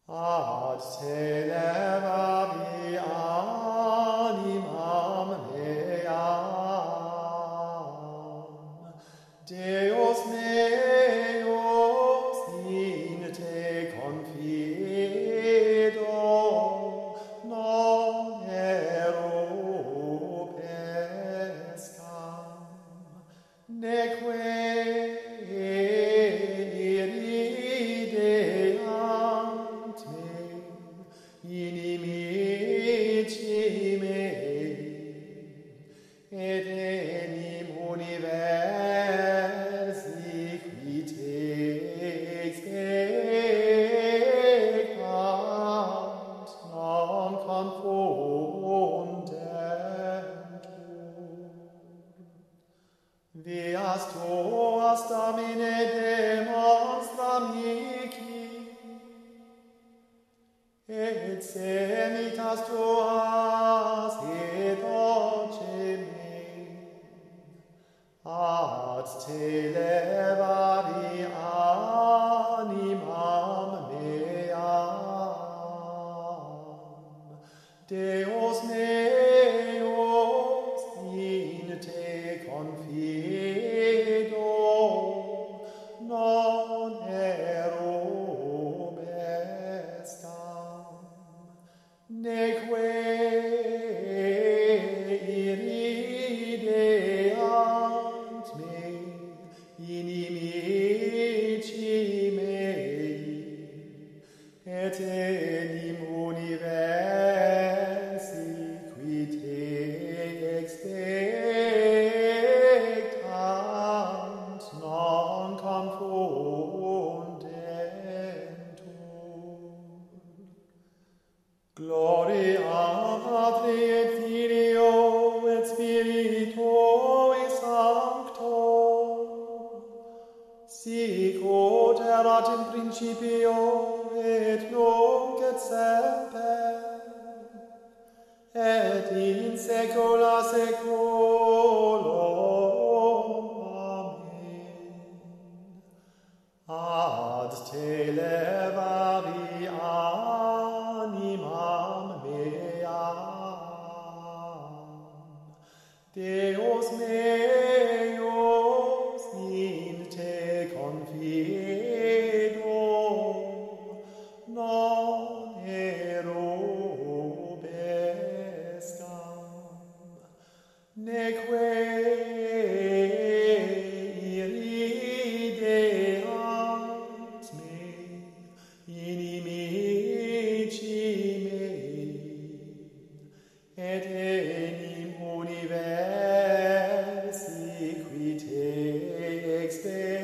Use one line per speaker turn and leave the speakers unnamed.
Ad te levavi animam meam, Deus meus, in te confido, non erupescam, neque irideant me, inimici mei, et enim universi qui te expectant, non confundentur. Vias tuas, Domine, demonstra mihi, et semitas tuas et voce me, ad te levavi animam meam. Deus meus, in te confido, non erubescam, neque irideant me, inimici mei, et enim universi qui te expectant, non confundentur. Gloria Patri et Filio et Spiritui Sancto, sic ut erat in principio et nunc et semper, et in saecula saeculorum. Amen. Ad te levavi animam meam, Deus meus, in te confido, non erubescam, neque irideant me, inimici mei, et enim universi qui te expectant,